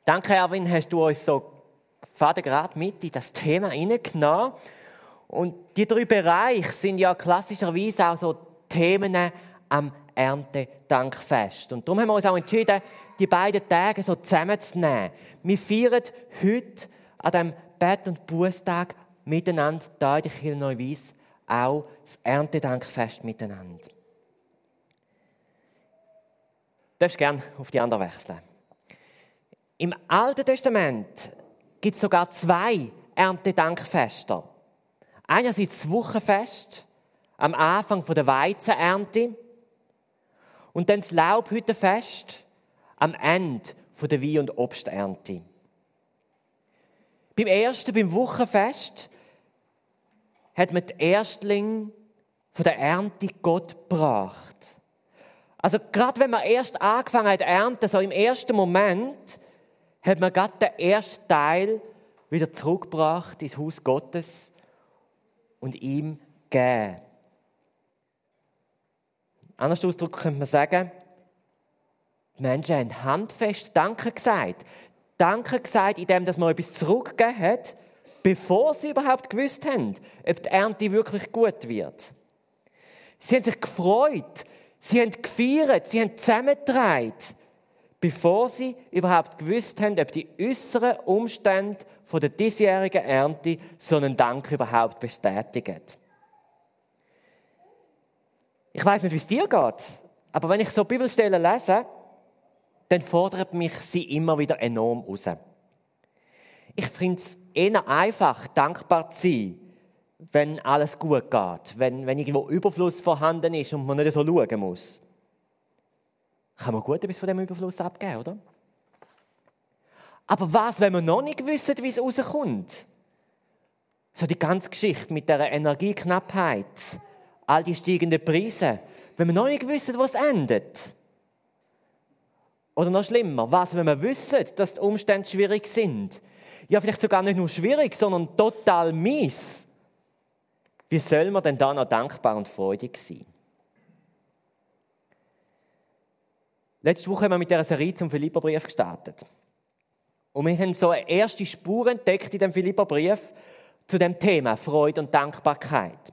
Danke, Erwin, hast du uns so gerade mit in das Thema hineingenommen. Und die 3 Bereiche sind ja klassischerweise auch so Themen am Erntedankfest. Und darum haben wir uns auch entschieden, die beiden Tage so zusammenzunehmen. Wir feiern heute an diesem Bett- und Bußtag miteinander, hier in der Kirche Neuwies, auch das Erntedankfest miteinander. Du darfst gerne auf die andere wechseln. Im Alten Testament gibt es sogar 2 Erntedankfeste. Einerseits das Wochenfest am Anfang der Weizenernte und dann das Laubhüttenfest am Ende der Wein- und Obsternte. Beim ersten, beim Wochenfest, hat man die Erstlinge von der Ernte Gott gebracht. Also gerade wenn man erst angefangen hat zu ernten, so im ersten Moment, hat man gerade den ersten Teil wieder zurückgebracht ins Haus Gottes und ihm gegeben. Anders ausgedrückt könnte man sagen, die Menschen haben handfest Danke gesagt. Danke gesagt, indem man etwas zurückgegeben hat, bevor sie überhaupt gewusst haben, ob die Ernte wirklich gut wird. Sie haben sich gefreut, sie haben gefeiert, sie haben zusammengetragen, bevor sie überhaupt gewusst haben, ob die äußeren Umstände der diesjährigen Ernte so einen Dank überhaupt bestätigen. Ich weiss nicht, wie es dir geht, aber wenn ich so Bibelstellen lese, dann fordert mich sie immer wieder enorm raus. Ich finde es eher einfach, dankbar zu sein, wenn alles gut geht, wenn irgendwo Überfluss vorhanden ist und man nicht so schauen muss. Kann man gut etwas von diesem Überfluss abgeben, oder? Aber was, wenn wir noch nicht wissen, wie es rauskommt? So die ganze Geschichte mit der Energieknappheit, all die steigenden Preise, wenn wir noch nicht wissen, wo es endet. Oder noch schlimmer, was, wenn wir wissen, dass die Umstände schwierig sind? Ja, vielleicht sogar nicht nur schwierig, sondern total mies. Wie soll man denn da noch dankbar und freudig sein? Letzte Woche haben wir mit dieser Serie zum Philipperbrief gestartet. Und wir haben so eine erste Spur entdeckt in dem Philipperbrief zu dem Thema Freude und Dankbarkeit.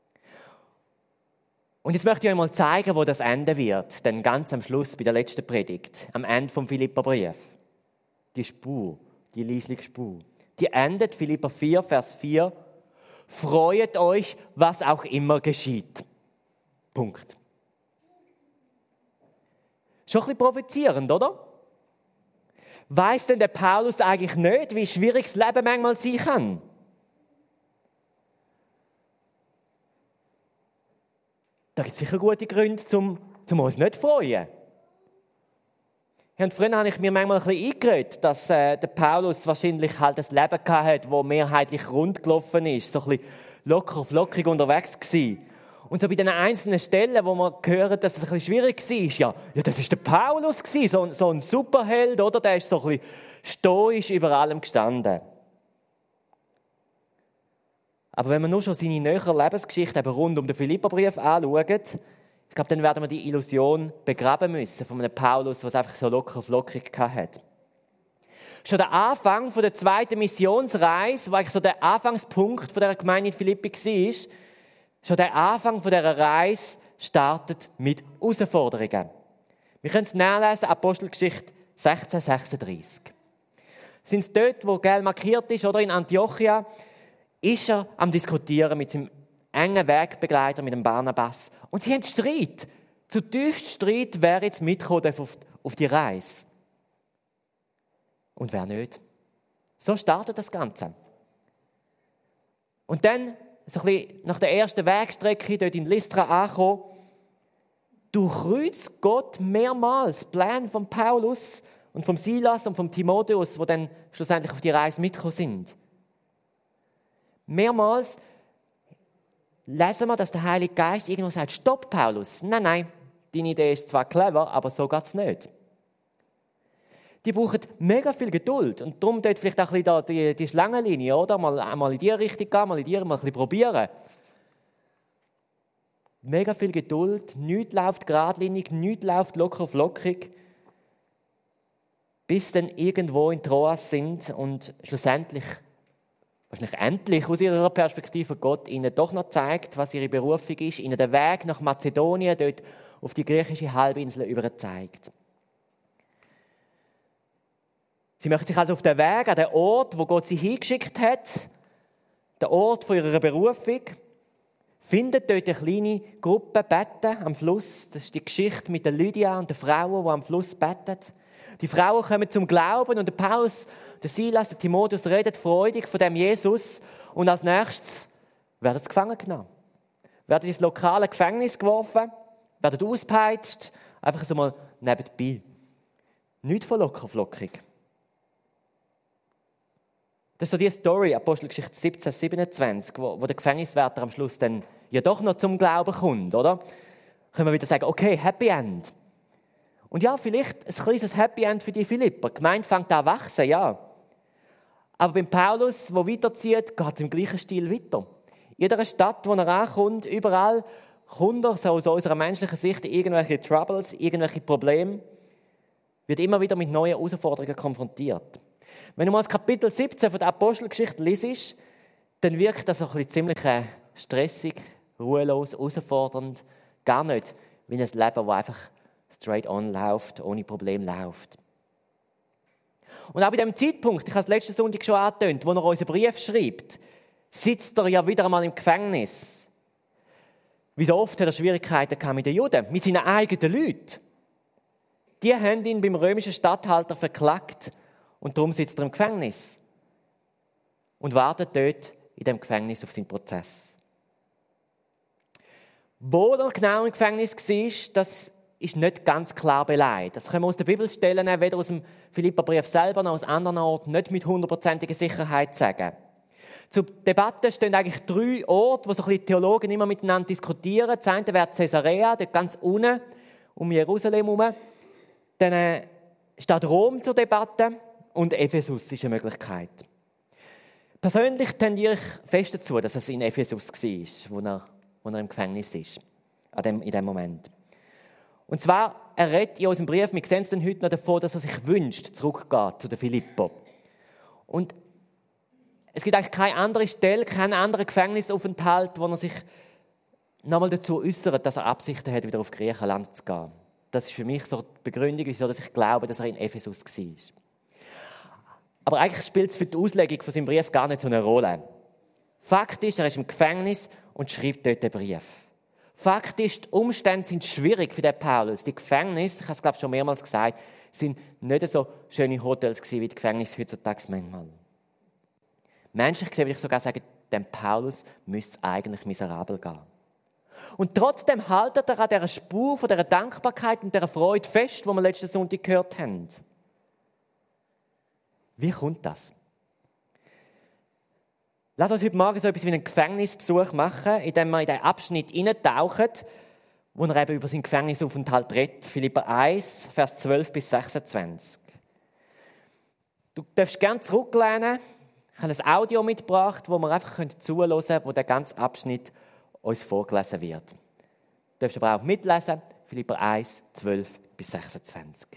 Und jetzt möchte ich euch mal zeigen, wo das enden wird, denn ganz am Schluss bei der letzten Predigt, am Ende vom Philipperbrief. Die Spur, die leisliche Spur. Die endet, Philipper 4, Vers 4, freut euch, was auch immer geschieht. Punkt. Schon ein bisschen provozierend, oder? Weiss denn der Paulus eigentlich nicht, wie schwierig das Leben manchmal sein kann? Da gibt es sicher gute Gründe, um uns nicht zu freuen. Und früher habe ich mir manchmal ein bisschen eingeredet, dass der Paulus wahrscheinlich halt ein Leben hatte, das mehrheitlich rund gelaufen ist, so ein bisschen locker, flockig unterwegs war. Und so bei den einzelnen Stellen, wo man hören, dass es ein bisschen schwierig war, ja, das war der Paulus, so ein Superheld, oder? Der ist so ein bisschen stoisch über allem gestanden. Aber wenn wir nur schon seine nähere Lebensgeschichte eben rund um den Philipperbrief anschauen, ich glaube, dann werden wir die Illusion begraben müssen von einem Paulus, der es einfach so locker flockig hatte. Schon der Anfang der 2. Missionsreise, wo eigentlich so der Anfangspunkt der Gemeinde in Philippi war, schon der Anfang dieser Reise startet mit Herausforderungen. Wir können es nachlesen, Apostelgeschichte 16,36. Sind es dort, wo gelb markiert ist, oder in Antiochia, ist er am Diskutieren mit seinem engen Wegbegleiter, mit dem Barnabas. Und sie haben Streit. Zutiefst Streit, wer jetzt mitkommen darf auf die Reise. Und wer nicht. So startet das Ganze. Und dann, so ein bisschen nach der ersten Wegstrecke, dort in Lystra angekommen, durchkreuzt Gott mehrmals Pläne von Paulus und von Silas und von Timotheus, die dann schlussendlich auf die Reise mitgekommen sind. Mehrmals lesen wir, dass der Heilige Geist irgendwo sagt, stopp Paulus, nein, deine Idee ist zwar clever, aber so geht es nicht. Die brauchen mega viel Geduld und darum dort vielleicht auch ein bisschen die Schlangenlinie, oder? Mal in die Richtung gehen, mal in die, mal ein bisschen probieren. Mega viel Geduld, nichts läuft geradlinig, nichts läuft locker flockig. bis dann irgendwo in Troas sind und schlussendlich, wahrscheinlich endlich aus ihrer Perspektive, Gott ihnen doch noch zeigt, was ihre Berufung ist, ihnen den Weg nach Mazedonien, dort auf die griechische Halbinsel überzeigt. Sie möchten sich also auf den Weg an den Ort, wo Gott sie hingeschickt hat, den Ort von ihrer Berufung, finden dort eine kleine Gruppe beten am Fluss. Das ist die Geschichte mit der Lydia und den Frauen, die am Fluss beten. Die Frauen kommen zum Glauben und der Paulus, der Silas, der Timotheus redet freudig von dem Jesus und als nächstes werden sie gefangen genommen. Werden ins lokale Gefängnis geworfen, werden ausgepeitscht, einfach so mal nebenbei. Nicht von lockerflockig. Das ist so die Story, Apostelgeschichte 17, 27, wo der Gefängniswärter am Schluss dann ja doch noch zum Glauben kommt, oder? Können wir wieder sagen, okay, Happy End. Und ja, vielleicht ein kleines Happy End für die Philipper. Die Gemeinde fängt an zu wachsen, ja. Aber beim Paulus, der weiterzieht, geht es im gleichen Stil weiter. In jeder Stadt, wo er ankommt, überall kommt er, so aus unserer menschlichen Sicht, irgendwelche Troubles, irgendwelche Probleme, wird immer wieder mit neuen Herausforderungen konfrontiert. Wenn du mal das Kapitel 17 von der Apostelgeschichte liest, dann wirkt das so ein bisschen ziemlich stressig, ruhelos, herausfordernd. Gar nicht wie ein Leben, das einfach straight on läuft, ohne Problem läuft. Und auch bei dem Zeitpunkt, ich habe es letzten Sonntag schon angetönt, wo er unseren Brief schreibt, sitzt er ja wieder einmal im Gefängnis. Wie so oft hat er Schwierigkeiten mit den Juden, mit seinen eigenen Leuten. Die haben ihn beim römischen Statthalter verklagt und darum sitzt er im Gefängnis und wartet dort in dem Gefängnis auf seinen Prozess. Wo er genau im Gefängnis war, das ist nicht ganz klar beleidigt. Das können wir aus der Bibelstellen, weder aus dem Philipperbrief selber noch aus anderen Orten, nicht mit 100%iger Sicherheit sagen. Zur Debatte stehen eigentlich 3 Orte, wo so ein bisschen Theologen immer miteinander diskutieren. Das eine wäre Caesarea, dort ganz unten, um Jerusalem herum. Dann steht Rom zur Debatte und Ephesus ist eine Möglichkeit. Persönlich tendiere ich fest dazu, dass es in Ephesus war, wo er im Gefängnis ist, in dem Moment. Und zwar, er redet in unserem Brief, wir sehen es dann heute noch davon, dass er sich wünscht, zurückgeht zu den Philipper. Und es gibt eigentlich keine andere Stelle, keinen anderen Gefängnisaufenthalt, wo er sich nochmal dazu äußert, dass er Absichten hat, wieder auf Griechenland zu gehen. Das ist für mich so die Begründung, wieso ich glaube, dass er in Ephesus war. Aber eigentlich spielt es für die Auslegung von seinem Brief gar nicht so eine Rolle. Fakt ist, er ist im Gefängnis und schreibt dort den Brief. Fakt ist, die Umstände sind schwierig für den Paulus. Die Gefängnisse, ich habe es glaube ich schon mehrmals gesagt, sind nicht so schöne Hotels gewesen, wie die Gefängnisse heutzutage manchmal. Menschlich gesehen würde ich sogar sagen, dem Paulus müsste es eigentlich miserabel gehen. Und trotzdem haltet er an dieser Spur von dieser Dankbarkeit und dieser Freude fest, die wir letzten Sonntag gehört haben. Wie kommt das? Lass uns heute Morgen so etwas wie einen Gefängnisbesuch machen, indem wir in den Abschnitt hineintauchen, wo er eben über seinen Gefängnisaufenthalt redet. Philipper 1, Vers 12 bis 26. Du darfst gerne zurücklehnen. Ich habe ein Audio mitgebracht, wo wir einfach zuhören können, wo der ganze Abschnitt uns vorgelesen wird. Du darfst aber auch mitlesen. Philipper 1, 12 bis 26.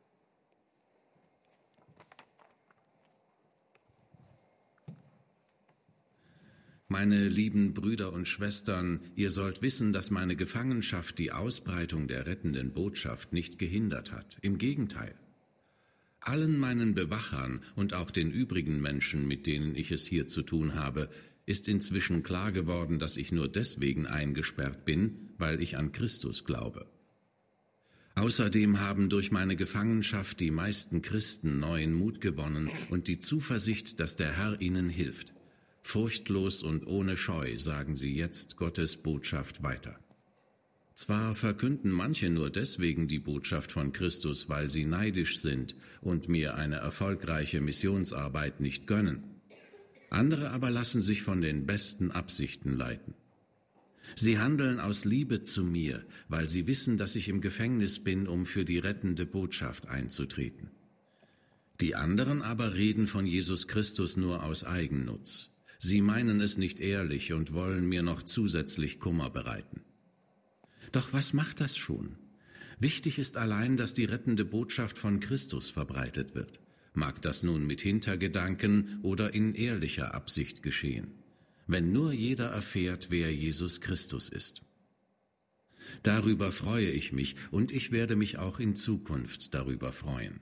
Meine lieben Brüder und Schwestern, ihr sollt wissen, dass meine Gefangenschaft die Ausbreitung der rettenden Botschaft nicht gehindert hat. Im Gegenteil. Allen meinen Bewachern und auch den übrigen Menschen, mit denen ich es hier zu tun habe, ist inzwischen klar geworden, dass ich nur deswegen eingesperrt bin, weil ich an Christus glaube. Außerdem haben durch meine Gefangenschaft die meisten Christen neuen Mut gewonnen und die Zuversicht, dass der Herr ihnen hilft. Furchtlos und ohne Scheu sagen sie jetzt Gottes Botschaft weiter. Zwar verkünden manche nur deswegen die Botschaft von Christus, weil sie neidisch sind und mir eine erfolgreiche Missionsarbeit nicht gönnen. Andere aber lassen sich von den besten Absichten leiten. Sie handeln aus Liebe zu mir, weil sie wissen, dass ich im Gefängnis bin, um für die rettende Botschaft einzutreten. Die anderen aber reden von Jesus Christus nur aus Eigennutz. Sie meinen es nicht ehrlich und wollen mir noch zusätzlich Kummer bereiten. Doch was macht das schon? Wichtig ist allein, dass die rettende Botschaft von Christus verbreitet wird. Mag das nun mit Hintergedanken oder in ehrlicher Absicht geschehen, wenn nur jeder erfährt, wer Jesus Christus ist. Darüber freue ich mich und ich werde mich auch in Zukunft darüber freuen.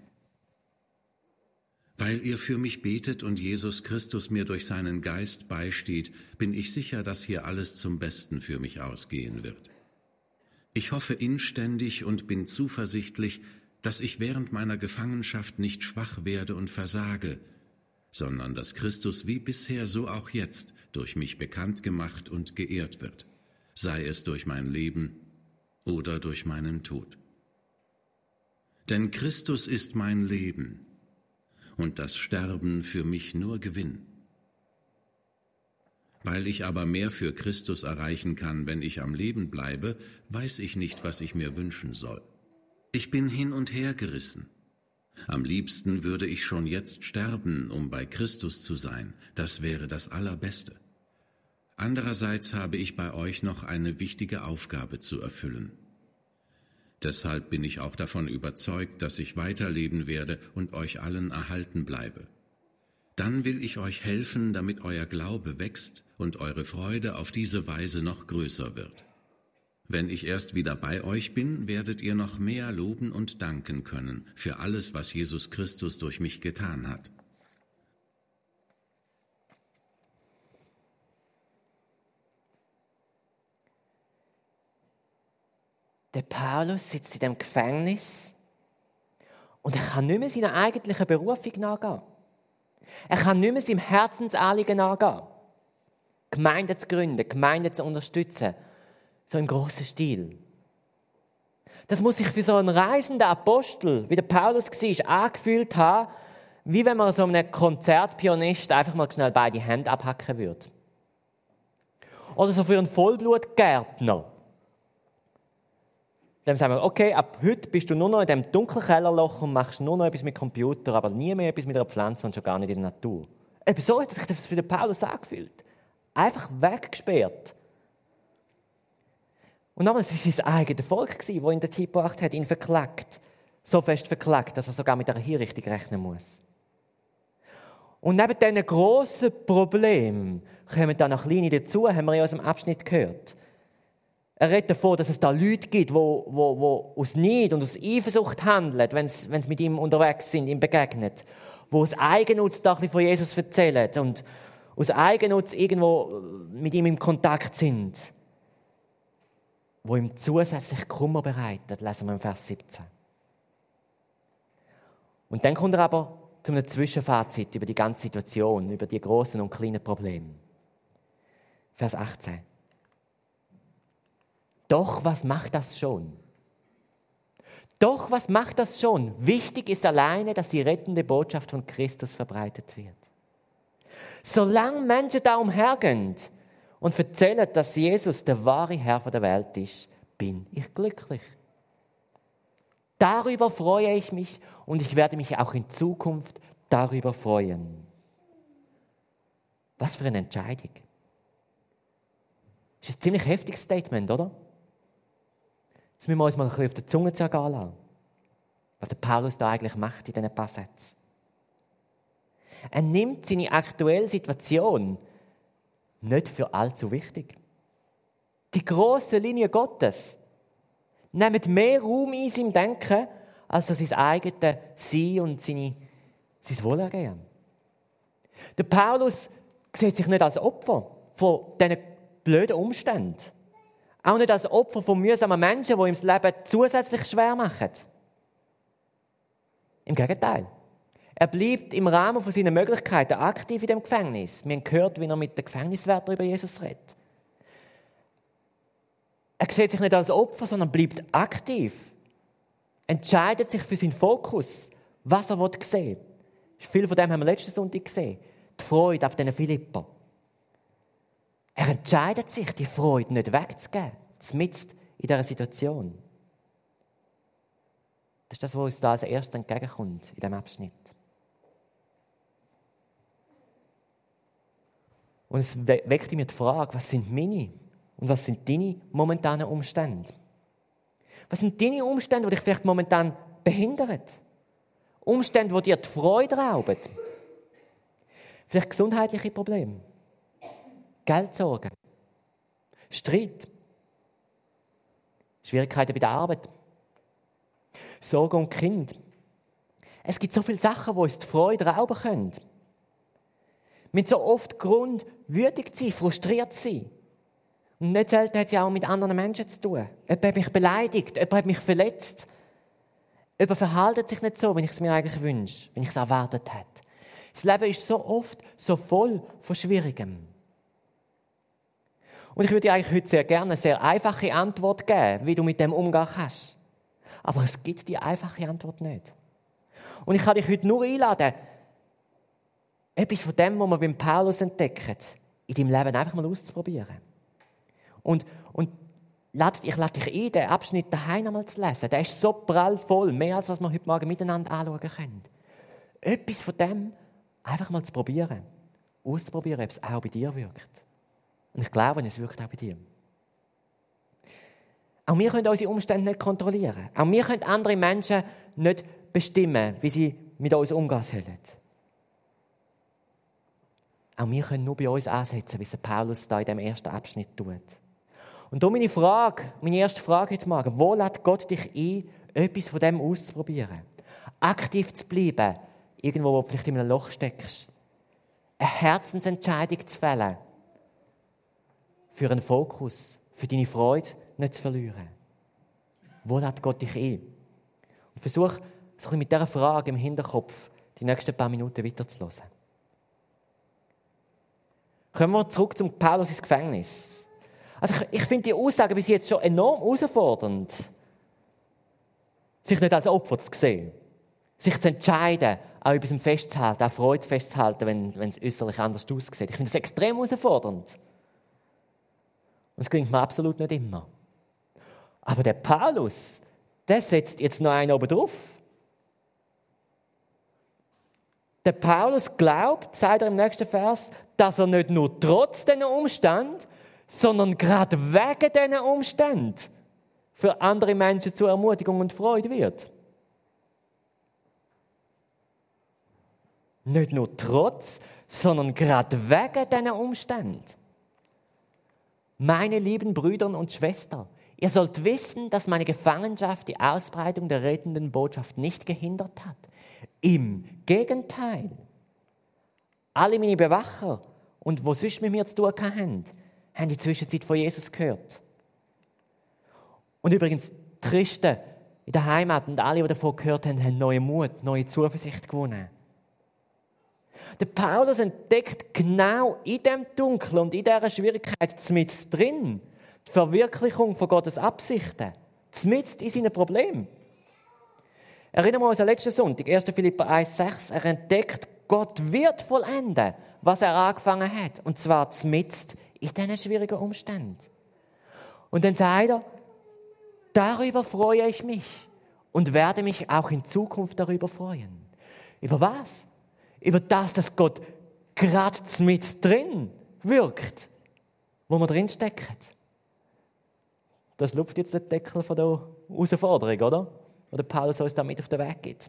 Weil ihr für mich betet und Jesus Christus mir durch seinen Geist beisteht, bin ich sicher, dass hier alles zum Besten für mich ausgehen wird. Ich hoffe inständig und bin zuversichtlich, dass ich während meiner Gefangenschaft nicht schwach werde und versage, sondern dass Christus wie bisher so auch jetzt durch mich bekannt gemacht und geehrt wird, sei es durch mein Leben oder durch meinen Tod. Denn Christus ist mein Leben und das Sterben für mich nur Gewinn. Weil ich aber mehr für Christus erreichen kann, wenn ich am Leben bleibe, weiß ich nicht, was ich mir wünschen soll. Ich bin hin und her gerissen. Am liebsten würde ich schon jetzt sterben, um bei Christus zu sein. Das wäre das Allerbeste. Andererseits habe ich bei euch noch eine wichtige Aufgabe zu erfüllen. Deshalb bin ich auch davon überzeugt, dass ich weiterleben werde und euch allen erhalten bleibe. Dann will ich euch helfen, damit euer Glaube wächst und eure Freude auf diese Weise noch größer wird. Wenn ich erst wieder bei euch bin, werdet ihr noch mehr loben und danken können für alles, was Jesus Christus durch mich getan hat. Der Paulus sitzt in dem Gefängnis und er kann nicht mehr seiner eigentlichen Berufung nachgehen. Er kann nicht mehr seinem Herzensanliegen nachgehen. Gemeinden zu gründen, Gemeinden zu unterstützen, so im grossen Stil. Das muss sich für so einen reisenden Apostel, wie der Paulus war, angefühlt haben, wie wenn man so einem Konzertpianist einfach mal schnell beide Hände abhacken würde. Oder so für einen Vollblutgärtner. Dann sagen wir, okay, ab heute bist du nur noch in diesem dunklen Kellerloch und machst nur noch etwas mit Computer, aber nie mehr etwas mit einer Pflanze und schon gar nicht in der Natur. Eben so hat sich das für den Paulus angefühlt. Einfach weggesperrt. Und nochmal, es war sein eigenes Volk, das ihn dorthin gebracht hat, ihn verklagt. So fest verklagt, dass er sogar mit einer Hinrichtung rechnen muss. Und neben diesen grossen Problemen kommen dann noch kleine dazu, haben wir ja aus dem Abschnitt gehört. Er redet davon, dass es da Leute gibt, die aus Neid und aus Eifersucht handeln, wenn sie mit ihm unterwegs sind, ihm begegnen. Die aus Eigennutz da ein bisschen von Jesus erzählen und aus Eigennutz irgendwo mit ihm im Kontakt sind. Die ihm zusätzlich Kummer bereitet, lesen wir im Vers 17. Und dann kommt er aber zu einem Zwischenfazit über die ganze Situation, über die großen und kleinen Probleme. Vers 18. Doch, was macht das schon? Doch, was macht das schon? Wichtig ist alleine, dass die rettende Botschaft von Christus verbreitet wird. Solange Menschen da umhergehen und erzählen, dass Jesus der wahre Herr der Welt ist, bin ich glücklich. Darüber freue ich mich und ich werde mich auch in Zukunft darüber freuen. Was für eine Entscheidung. Das ist ein ziemlich heftiges Statement, oder? Das müssen wir uns mal ein bisschen auf der Zunge zergehen lassen, was der Paulus da eigentlich macht in diesen paar Sätzen. Er nimmt seine aktuelle Situation nicht für allzu wichtig. Die grosse Linie Gottes nimmt mehr Raum in seinem Denken, als sein eigenes Sein und sein Wohlergehen. Der Paulus sieht sich nicht als Opfer von diesen blöden Umständen. Auch nicht als Opfer von mühsamen Menschen, die ihm das Leben zusätzlich schwer machen. Im Gegenteil. Er bleibt im Rahmen von seinen Möglichkeiten aktiv in dem Gefängnis. Wir haben gehört, wie er mit den Gefängniswärtern über Jesus redet. Er sieht sich nicht als Opfer, sondern bleibt aktiv. Entscheidet sich für seinen Fokus, was er sehen will. Viel von dem haben wir letzten Sonntag gesehen. Die Freude ab diesen Philipper. Er entscheidet sich, die Freude nicht wegzugeben, mitten in dieser Situation. Das ist das, was uns da als erstes entgegenkommt in diesem Abschnitt. Und es weckt mir die Frage, was sind meine und was sind deine momentanen Umstände? Was sind deine Umstände, die dich vielleicht momentan behindern? Umstände, die dir die Freude rauben? Vielleicht gesundheitliche Probleme, Geldsorgen, Streit, Schwierigkeiten bei der Arbeit, Sorgen um Kind. Es gibt so viele Sachen, die uns die Freude rauben können. Mit so oft Grund, wütend zu sein, frustriert zu sein. Und nicht selten hat es ja auch mit anderen Menschen zu tun. Jemand hat mich beleidigt, jemand hat mich verletzt. Jemand verhält sich nicht so, wie ich es mir eigentlich wünsche, wie ich es erwartet habe. Das Leben ist so oft so voll von Schwierigem. Und ich würde dir eigentlich heute sehr gerne eine sehr einfache Antwort geben, wie du mit dem umgehen kannst. Aber es gibt die einfache Antwort nicht. Und ich kann dich heute nur einladen, etwas von dem, was wir beim Paulus entdecken, in deinem Leben einfach mal auszuprobieren. Und ich lade dich ein, den Abschnitt daheim einmal zu lesen. Der ist so prallvoll, mehr als was wir heute Morgen miteinander anschauen können. Etwas von dem einfach mal zu probieren. Auszuprobieren, ob es auch bei dir wirkt. Und ich glaube, es wirkt auch bei dir. Auch wir können unsere Umstände nicht kontrollieren. Auch wir können andere Menschen nicht bestimmen, wie sie mit uns umgehen sollen. Auch wir können nur bei uns ansetzen, wie es Paulus da in dem ersten Abschnitt tut. Und darum meine erste Frage heute Morgen: Wo lädt Gott dich ein, etwas von dem auszuprobieren? Aktiv zu bleiben, irgendwo, wo du vielleicht in einem Loch steckst. Eine Herzensentscheidung zu fällen. Für einen Fokus, für deine Freude nicht zu verlieren. Wo lädt Gott dich ein? Und versuch, so ein bisschen mit dieser Frage im Hinterkopf die nächsten paar Minuten weiterzuhören. Kommen wir zurück zum Paulus ins Gefängnis. Also ich finde die Aussage bis jetzt schon enorm herausfordernd. Sich nicht als Opfer zu sehen. Sich zu entscheiden, auch etwas festzuhalten, auch Freude festzuhalten, wenn es äußerlich anders aussieht. Ich finde das extrem herausfordernd. Und es gelingt mir absolut nicht immer. Aber der Paulus, der setzt jetzt noch einen oben drauf. Der Paulus glaubt, sagt er im nächsten Vers, dass er nicht nur trotz diesen Umständen, sondern gerade wegen diesen Umständen für andere Menschen zur Ermutigung und Freude wird. Nicht nur trotz, sondern gerade wegen diesen Umständen. Meine lieben Brüder und Schwestern, ihr sollt wissen, dass meine Gefangenschaft die Ausbreitung der rettenden Botschaft nicht gehindert hat. Im Gegenteil. Alle meine Bewacher und wo sonst mit mir zu tun haben in der Zwischenzeit von Jesus gehört. Und übrigens, die Christen in der Heimat und alle, die davon gehört haben, haben neuen Mut, neue Zuversicht gewonnen. Der Paulus entdeckt genau in dem Dunkel und in dieser Schwierigkeit mit drin die Verwirklichung von Gottes Absichten, mit in seinen Problemen. Erinnern wir uns an letzten Sonntag, 1. Philipper 1,6. Er entdeckt, Gott wird vollenden, was er angefangen hat. Und zwar mitten in diesen schwierigen Umständen. Und dann sagt er, darüber freue ich mich und werde mich auch in Zukunft darüber freuen. Über was? Über das, dass Gott gerade mit drin wirkt, wo wir drin stecken. Das lupft jetzt den Deckel von der Herausforderung, oder? Oder Paulus uns damit auf den Weg gibt.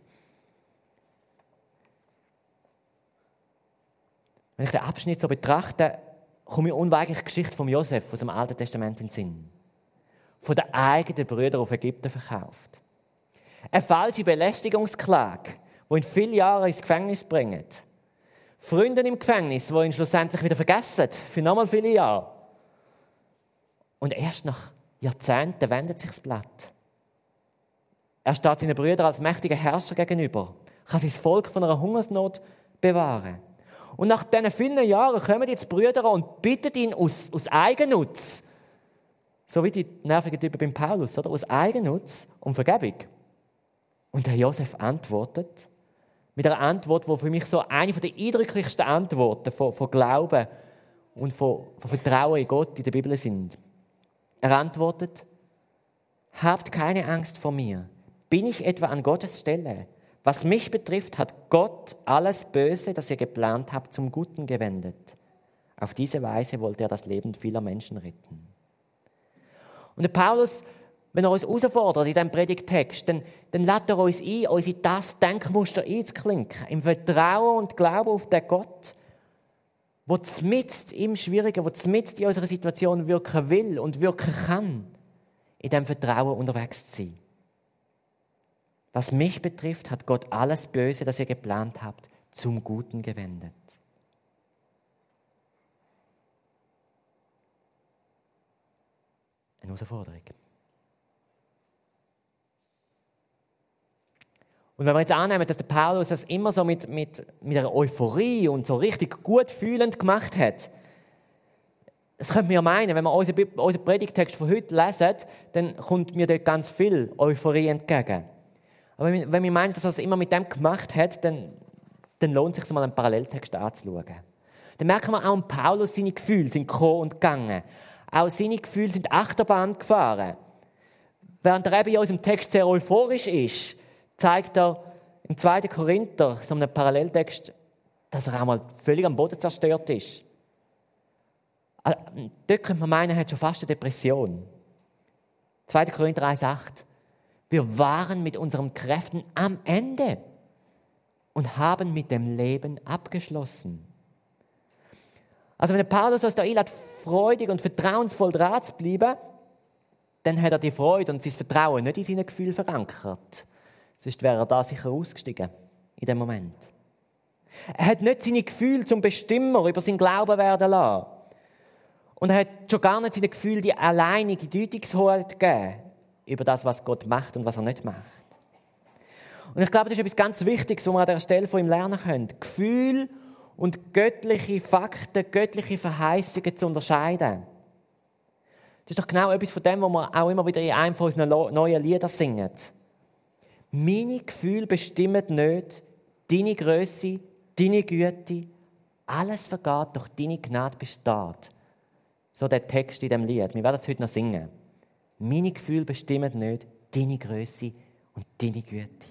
Wenn ich den Abschnitt so betrachte, komme mir unweigerlich die Geschichte von Josef aus dem Alten Testament in den Sinn. Von den eigenen Brüdern auf Ägypten verkauft. Eine falsche Belästigungsklage, die ihn viele Jahre ins Gefängnis bringt. Freunde im Gefängnis, die ihn schlussendlich wieder vergessen, für nochmal viele Jahre. Und erst nach Jahrzehnten wendet sich das Blatt. Er steht seinen Brüdern als mächtiger Herrscher gegenüber, kann sein Volk von einer Hungersnot bewahren. Und nach diesen vielen Jahren kommen jetzt die Brüder und bitten ihn aus Eigennutz, so wie die nervigen Typen beim Paulus, oder? Aus Eigennutz um Vergebung. Und der Josef antwortet mit einer Antwort, die für mich so eine der eindrücklichsten Antworten von Glauben und von Vertrauen in Gott in der Bibel sind. Er antwortet: Habt keine Angst vor mir. Bin ich etwa an Gottes Stelle? Was mich betrifft, hat Gott alles Böse, das ihr geplant habt, zum Guten gewendet. Auf diese Weise wollte er das Leben vieler Menschen retten. Und der Paulus wenn er uns herausfordert in diesem Predigttext, dann lädt er uns ein, uns in das Denkmuster einzuklinken. Im Vertrauen und Glauben auf den Gott, der mitten im Schwierigen, der mitten in unserer Situation wirken will und wirken kann, in diesem Vertrauen unterwegs zu sein. Was mich betrifft, hat Gott alles Böse, das ihr geplant habt, zum Guten gewendet. Eine Herausforderung. Und wenn wir jetzt annehmen, dass der Paulus das immer so mit einer Euphorie und so richtig gut fühlend gemacht hat, das könnte man ja meinen, wenn wir unseren Predigtext von heute lesen, dann kommt mir dort ganz viel Euphorie entgegen. Aber wenn wir meinen, dass er das immer mit dem gemacht hat, dann lohnt es sich mal einen Paralleltext anzuschauen. Dann merken wir auch, Paulus, seine Gefühle sind gekommen und gegangen. Auch seine Gefühle sind Achterbahn gefahren. Während er eben in unserem Text sehr euphorisch ist, zeigt er im 2. Korinther, so einem Paralleltext, dass er auch mal völlig am Boden zerstört ist. Dort könnte man meinen, er hat schon fast eine Depression. 2. Korinther 1,8. Wir waren mit unseren Kräften am Ende und haben mit dem Leben abgeschlossen. Also wenn der Paulus uns da einlädt, freudig und vertrauensvoll dran zu bleiben, dann hat er die Freude und sein Vertrauen nicht in seinen Gefühlen verankert. Sonst wäre er da sicher ausgestiegen in dem Moment. Er hat nicht seine Gefühle zum Bestimmer über seinen Glauben werden lassen. Und er hat schon gar nicht seinen Gefühlen die alleinige Deutungshoheit gegeben über das, was Gott macht und was er nicht macht. Und ich glaube, das ist etwas ganz Wichtiges, was wir an dieser Stelle von ihm lernen können. Gefühl und göttliche Fakten, göttliche Verheißungen zu unterscheiden. Das ist doch genau etwas von dem, was wir auch immer wieder in einem von unseren neuen Liedern singen. Meine Gefühle bestimmen nicht deine Grösse, deine Güte. Alles vergeht, doch deine Gnade besteht. So der Text in diesem Lied. Wir werden es heute noch singen. Meine Gefühle bestimmen nicht deine Grösse und deine Güte.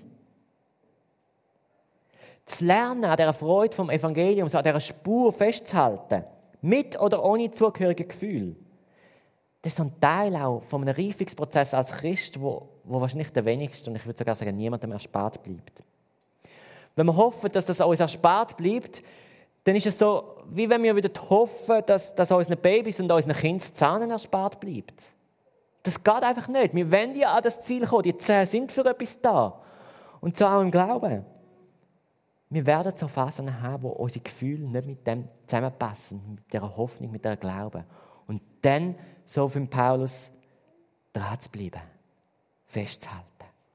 Zu lernen, an dieser Freude vom Evangelium, so an dieser Spur festzuhalten, mit oder ohne zugehörige Gefühl, das ist so ein Teil auch von einem Reifungsprozess als Christ, wo wahrscheinlich der wenigste, und ich würde sogar sagen, niemandem erspart bleibt. Wenn wir hoffen, dass das uns erspart bleibt, dann ist es so, wie wenn wir wieder hoffen, dass unseren Babys und unseren Kindern das Zahnen erspart bleibt. Das geht einfach nicht. Wir wollen ja an das Ziel kommen. Die Zähne sind für etwas da. Und so auch im Glauben. Wir werden so Phasen haben, wo unsere Gefühle nicht mit dem zusammenpassen, mit dieser Hoffnung, mit diesem Glauben. Und dann, so für Paulus, dran zu bleiben, festzuhalten.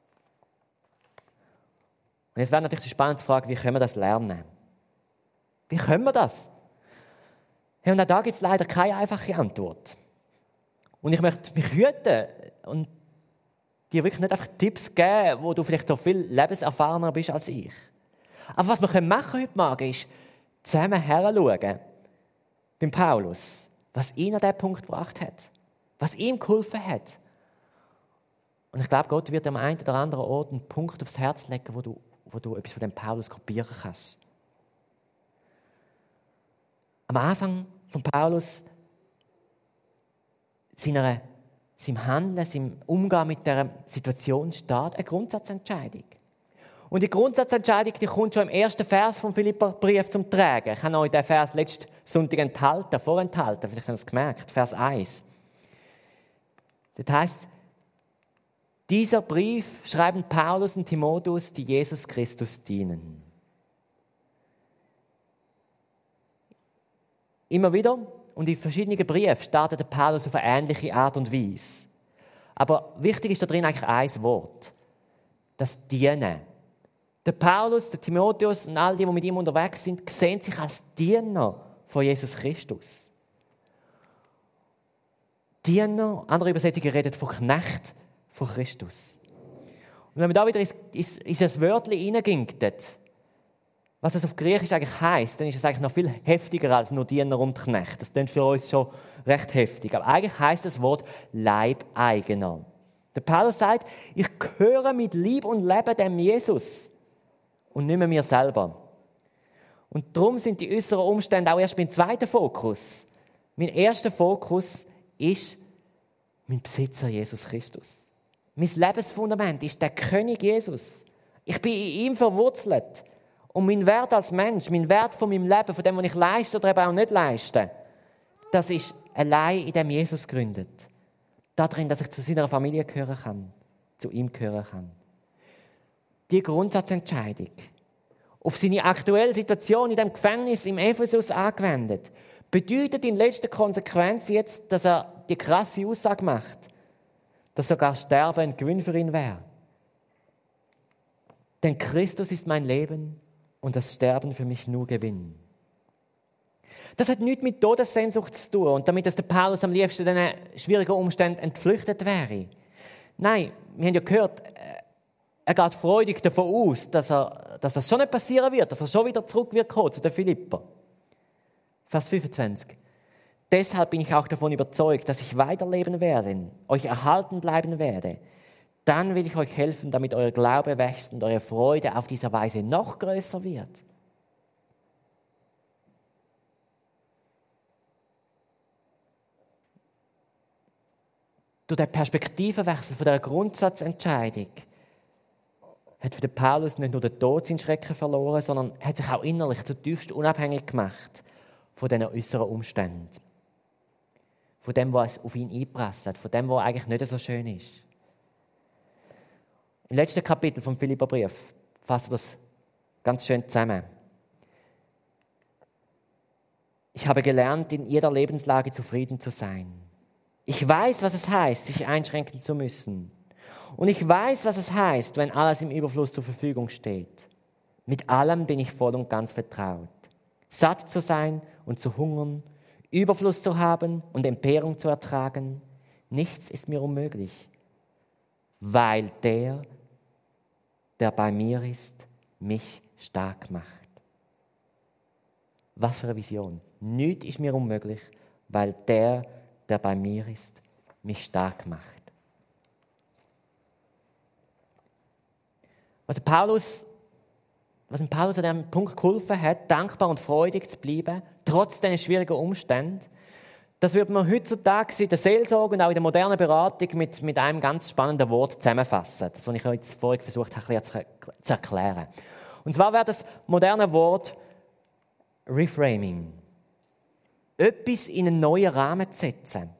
Und jetzt wäre natürlich die spannende Frage, wie können wir das lernen? Wie können wir das? Hey, und auch da gibt es leider keine einfache Antwort. Und ich möchte mich hüten und dir wirklich nicht einfach Tipps geben, wo du vielleicht noch viel lebenserfahrener bist als ich. Aber was wir machen heute Morgen ist, zusammen heranschauen, beim Paulus, was ihn an diesen Punkt gebracht hat, was ihm geholfen hat. Und ich glaube, Gott wird am einen oder anderen Ort einen Punkt aufs Herz legen, wo du etwas von dem Paulus kopieren kannst. Am Anfang von Paulus, seinem Handeln, seinem Umgang mit dieser Situation steht eine Grundsatzentscheidung. Und die Grundsatzentscheidung, die kommt schon im ersten Vers vom Philipperbrief zum Tragen. Ich habe euch den Vers letzten Sonntag vorenthalten, vielleicht habt ihr es gemerkt, Vers 1. Das heisst, dieser Brief schreiben Paulus und Timotheus, die Jesus Christus dienen. Immer wieder und in verschiedenen Briefen startet Paulus auf eine ähnliche Art und Weise. Aber wichtig ist da drin eigentlich ein Wort. Das Dienen. Der Paulus, der Timotheus und all die mit ihm unterwegs sind, sehen sich als Diener von Jesus Christus. Diener, andere Übersetzungen reden von Knecht von Christus. Und wenn man da wieder in das Wörtchen hineingehen, was das auf Griechisch eigentlich heisst, dann ist es eigentlich noch viel heftiger als nur Diener und Knecht. Das klingt für uns schon recht heftig. Aber eigentlich heisst das Wort Leibeigener. Der Paulus sagt, ich gehöre mit Lieb und Leben dem Jesus und nicht mehr mir selber. Und darum sind die äußeren Umstände auch erst mein zweiter Fokus. Mein erster Fokus ist mein Besitzer Jesus Christus. Mein Lebensfundament ist der König Jesus. Ich bin in ihm verwurzelt. Und mein Wert als Mensch, mein Wert von meinem Leben, von dem, was ich leiste oder eben auch nicht leiste, das ist allein in dem Jesus gegründet. Darin, dass ich zu seiner Familie gehören kann, zu ihm gehören kann. Die Grundsatzentscheidung, auf seine aktuelle Situation in dem Gefängnis im Ephesus angewendet, bedeutet in letzter Konsequenz jetzt, dass er die krasse Aussage macht, dass sogar Sterben ein Gewinn für ihn wäre. Denn Christus ist mein Leben und das Sterben für mich nur Gewinn. Das hat nichts mit Todessehnsucht zu tun und damit, dass der Paulus am liebsten diesen schwierigen Umständen entflüchtet wäre. Nein, wir haben ja gehört, er geht freudig davon aus, dass das schon nicht passieren wird, dass er schon wieder zurück wird kommen zu den Philipper. Vers 25. Deshalb bin ich auch davon überzeugt, dass ich weiterleben werde, euch erhalten bleiben werde. Dann will ich euch helfen, damit euer Glaube wächst und eure Freude auf dieser Weise noch größer wird. Durch den Perspektivenwechsel von dieser Grundsatzentscheidung hat für den Paulus nicht nur den Tod seinen Schrecken verloren, sondern hat sich auch innerlich zutiefst unabhängig gemacht von diesen äußeren Umständen. Von dem, was auf ihn eingepresst hat, von dem, was eigentlich nicht so schön ist. Im letzten Kapitel vom Philipperbrief fasst er das ganz schön zusammen. Ich habe gelernt, in jeder Lebenslage zufrieden zu sein. Ich weiß, was es heißt, sich einschränken zu müssen. Und ich weiß, was es heißt, wenn alles im Überfluss zur Verfügung steht. Mit allem bin ich voll und ganz vertraut. Satt zu sein und zu hungern, Überfluss zu haben und Entbehrung zu ertragen, nichts ist mir unmöglich, weil der bei mir ist, mich stark macht. Was für eine Vision. Nichts ist mir unmöglich, weil der bei mir ist, mich stark macht. Was Paulus an diesem Punkt geholfen hat, dankbar und freudig zu bleiben, trotz dieser schwierigen Umstände, das würde man heutzutage in der Seelsorge und auch in der modernen Beratung mit einem ganz spannenden Wort zusammenfassen. Das, was ich jetzt vorhin versucht habe, ein bisschen zu erklären. Und zwar wäre das moderne Wort Reframing. Etwas in einen neuen Rahmen zu setzen.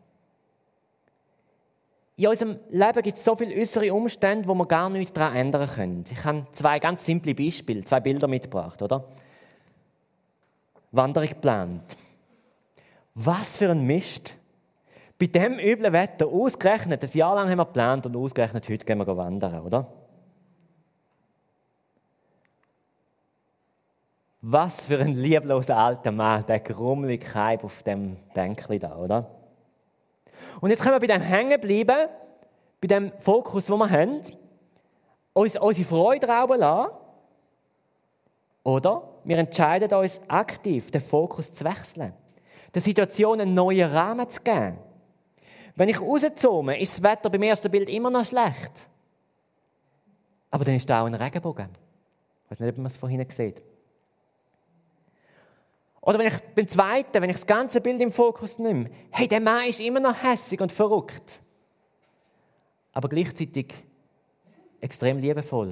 In unserem Leben gibt es so viele äußere Umstände, wo wir gar nichts daran ändern können. Ich habe 2 ganz simple Beispiele, 2 Bilder mitgebracht, oder? Wanderung geplant. Was für ein Mist. Bei diesem üblen Wetter, ausgerechnet, ein Jahr lang haben wir geplant und ausgerechnet, heute gehen wir wandern, oder? Was für ein liebloser alter Mann, der grummelige Kaib auf dem Bänkchen da, oder? Und jetzt können wir bei dem hängen bleiben, bei dem Fokus, den wir haben, uns unsere Freude rauben lassen, oder wir entscheiden uns aktiv, den Fokus zu wechseln, der Situation einen neuen Rahmen zu geben. Wenn ich rauszoome, ist das Wetter beim ersten Bild immer noch schlecht. Aber dann ist da auch ein Regenbogen. Ich weiß nicht, ob man es vorhin sieht. Oder beim zweiten, wenn ich das ganze Bild im Fokus nehme, hey, der Mann ist immer noch hässig und verrückt. Aber gleichzeitig extrem liebevoll.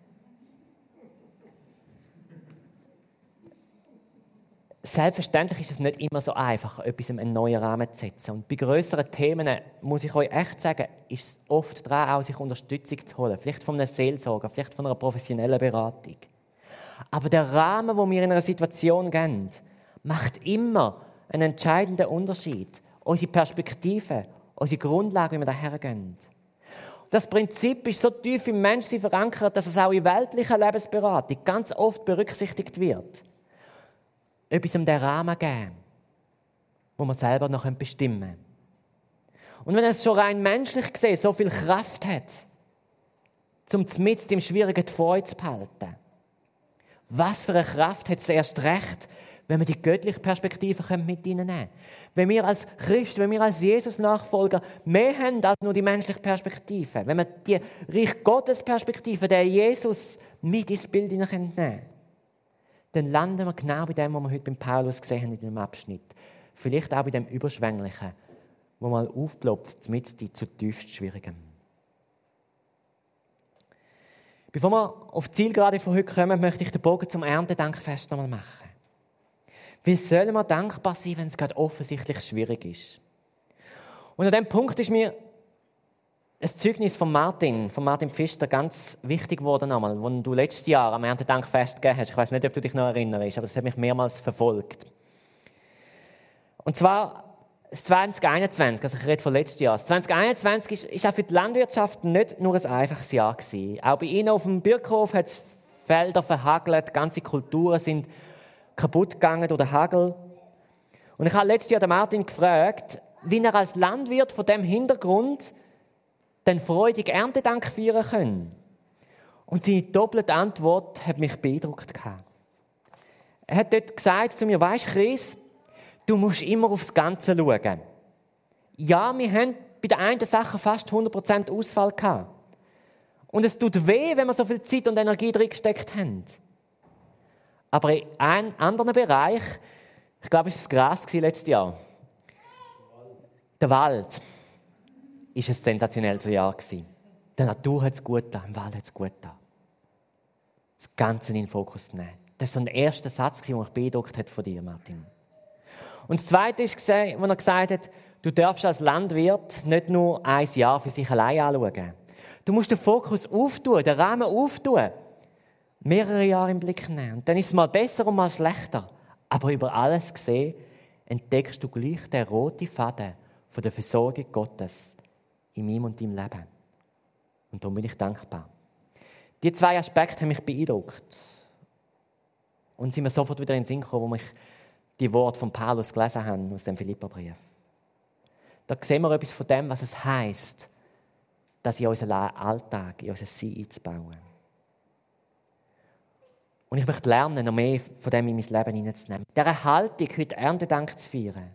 Selbstverständlich ist es nicht immer so einfach, etwas in einen neuen Rahmen zu setzen. Und bei grösseren Themen, muss ich euch echt sagen, ist es oft daran, auch sich Unterstützung zu holen. Vielleicht von einem Seelsorger, vielleicht von einer professionellen Beratung. Aber der Rahmen, wo wir in einer Situation geben, macht immer einen entscheidenden Unterschied. Unsere Perspektive, unsere Grundlage, wie wir daher gehen. Das Prinzip ist so tief im Menschen verankert, dass es auch in weltlicher Lebensberatung ganz oft berücksichtigt wird. Etwas um den Rahmen geben, wo man selber noch bestimmen können. Und wenn es schon rein menschlich gesehen so viel Kraft hat, um mitten im Schwierigen die Freude zu behalten, was für eine Kraft hat es erst recht, wenn wir die göttliche Perspektive mit hineinnehmen können. Wenn wir als Christen, wenn wir als Jesus-Nachfolger mehr haben als nur die menschliche Perspektive, wenn wir die Reich Gottes-Perspektive, der Jesus mit ins Bild hineinnehmen können, dann landen wir genau bei dem, was wir heute beim Paulus gesehen haben in dem Abschnitt. Vielleicht auch bei dem Überschwänglichen, wo mal aufplopft, mit zu tiefst Schwierigem. Bevor wir auf die Zielgerade von heute kommen, möchte ich den Bogen zum Erntedankfest nochmal machen. Wie sollen wir dankbar sein, wenn es gerade offensichtlich schwierig ist? Und an diesem Punkt ist mir ein Zeugnis von Martin Pfister, ganz wichtig geworden nochmal, das du letztes Jahr am Erntedankfest gegeben hast. Ich weiß nicht, ob du dich noch erinnerst, aber das hat mich mehrmals verfolgt. Und zwar das 2021, also ich rede von letztes Jahr. Das 2021 ist auch für die Landwirtschaft nicht nur ein einfaches Jahr gewesen. Auch bei ihnen auf dem Birkhof hat es Felder verhagelt, ganze Kulturen sind kaputt gegangen durch den Hagel. Und ich habe letztes Jahr den Martin gefragt, wie er als Landwirt von diesem Hintergrund den freudig Erntedank feiern kann. Und seine doppelte Antwort hat mich beeindruckt. Er hat dort gesagt zu mir, weisst Chris, du musst immer aufs Ganze schauen. Ja, wir haben bei der einen Sache fast 100% Ausfall gehabt. Und es tut weh, wenn wir so viel Zeit und Energie drin gesteckt haben. Aber in einem anderen Bereich, ich glaube, es war das Gras letztes Jahr. Der Wald war ein sensationelles Jahr. Der Natur hat es gut getan, im Wald hat es gut getan. Das Ganze in den Fokus zu nehmen. Das war so ein erster Satz, der mich beeindruckt hat von dir, Martin. Und das Zweite ist, wo er gesagt hat, du darfst als Landwirt nicht nur ein Jahr für sich allein anschauen. Du musst den Fokus auftun, den Rahmen auftun. Mehrere Jahre im Blick nehmen. Und dann ist es mal besser und mal schlechter. Aber über alles gesehen entdeckst du gleich den roten Faden von der Versorgung Gottes in meinem und deinem Leben. Und darum bin ich dankbar. Die zwei Aspekte haben mich beeindruckt. Und sind mir sofort wieder in den Sinn gekommen, wo ich die Worte von Paulus gelesen habe aus dem Philipperbrief. Da sehen wir etwas von dem, was es heisst, das in unseren Alltag, in unser Sein einzubauen. Und ich möchte lernen, noch mehr von dem in mein Leben hineinzunehmen. Mit dieser Haltung, heute Erntedank zu feiern,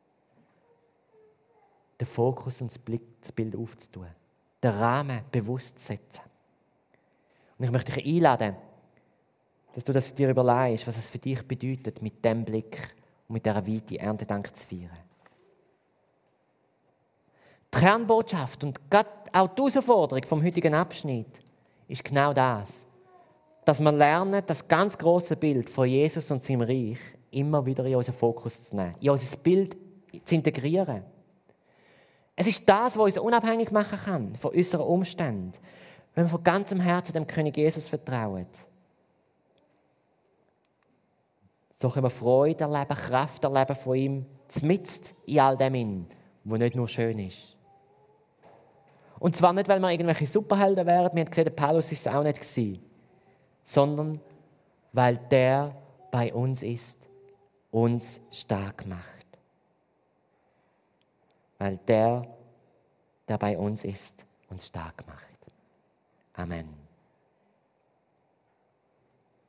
den Fokus und das Bild aufzutun, den Rahmen bewusst zu setzen. Und ich möchte dich einladen, dass du das dir überlegst, was es für dich bedeutet, mit diesem Blick und mit dieser Weite Erntedank zu feiern. Die Kernbotschaft und auch die Herausforderung vom heutigen Abschnitt ist genau das, dass wir lernen, das ganz grosse Bild von Jesus und seinem Reich immer wieder in unseren Fokus zu nehmen, in unser Bild zu integrieren. Es ist das, was uns unabhängig machen kann von unseren Umständen, wenn wir von ganzem Herzen dem König Jesus vertrauen. So können wir Freude erleben, Kraft erleben von ihm, mitten in all dem, was nicht nur schön ist. Und zwar nicht, weil wir irgendwelche Superhelden wären, wir haben gesehen, der Paulus war es auch nicht gewesen, sondern weil der bei uns ist, uns stark macht. Weil der bei uns ist, uns stark macht. Amen.